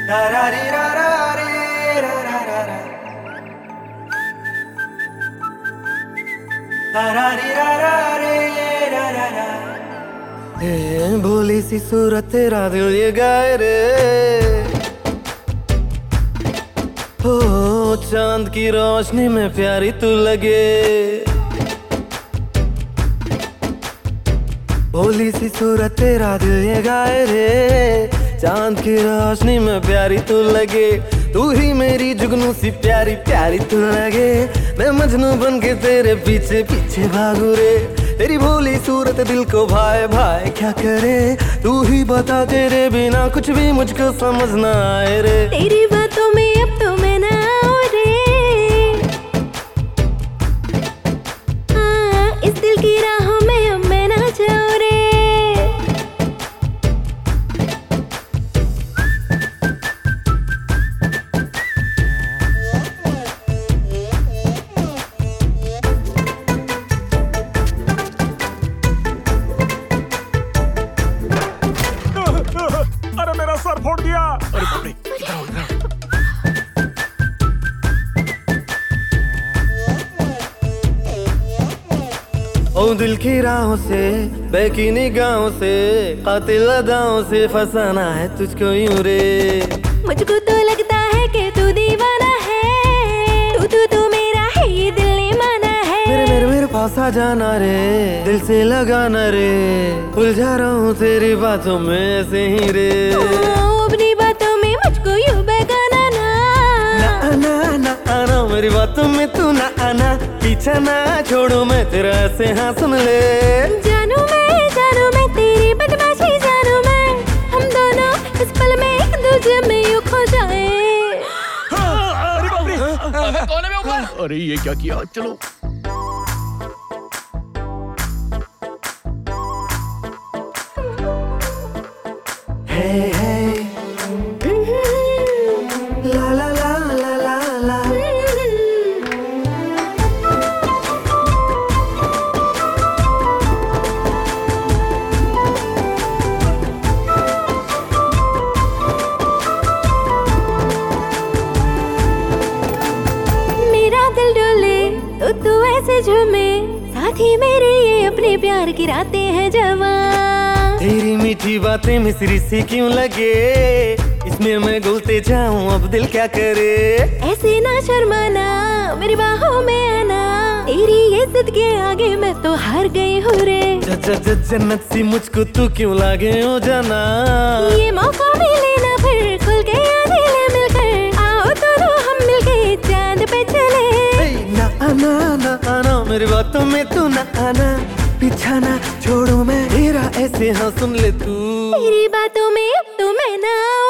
भोली सी सूरत तेरा दिल ये गाए रे, हो चांद की रोशनी में प्यारी तू लगे। भोली सी सूरत तेरा दिल ये गाए रे, चांद की रोशनी में प्यारी तू लगे। तू ही मेरी जुगनू सी प्यारी प्यारी तू लगे। मैं मजनू बन के तेरे पीछे पीछे भागू रे। तेरी भोली सूरत दिल को भाए भाए क्या करे। तू ही बता तेरे बिना कुछ भी मुझको समझ ना आए रे। तेरी बातों में अब तो मैं ना आऊं रे। इस दिल की राहों में अब मैं ना जाऊं रे। अरे मेरा सर फोड़ दिया। अरे बाप रे, ओ दिल की राहों से बेकी निगाहों से कातिल अदाओं से फंसाना है तुझको यूं रे। मुझको तो लगता है कि तू दीवाना है। तू मेरा है ये दिल ने माना है। मेरे पास आ जाना रे, दिल से लगाना रे। उलझा रहा हूँ तेरी बातों में ऐसे ही रे। अपनी बातों में मुझको यूं बहकाना ना। ना आना मेरी बातों में तू ना आना। पीछा ना छोड़ू मैं तेरा ऐसे हाँ सुन ले। जानू मैं तेरी बदमाशी जानू मैं। हम दोनों इस पल में एक दूसरे में यूं खो जाए। अरे बाप रे, कौन है ऊपर? अरे ये क्या किया। चलो Hey, hey. La la la la la la. मेरा दिल डोले तो तू ऐसे झूमे। साथी मेरे ये अपने प्यार की रातें हैं जवां। तेरी मीठी बातें मिश्री सी क्यों लगे। इसमें मैं घुलते जाऊं अब दिल क्या करे। ऐसे ना शर्माना मेरी बाहों में आना। तेरी ये जिद के आगे मैं तो हार गई हूँ रे। जन्नत सी मुझको तू क्यों लागे हो जाना। ये मौका मिले ना फिर खुल के आने ले मिलकर। आओ दोनों हम मिलके चांद पे चले। ना आना मेरी बातों में तू ना आना। पीछा ना छोड़ू मैं तेरा ऐसे हाँ सुन ले तू। तेरी बातों में अब तो मैं ना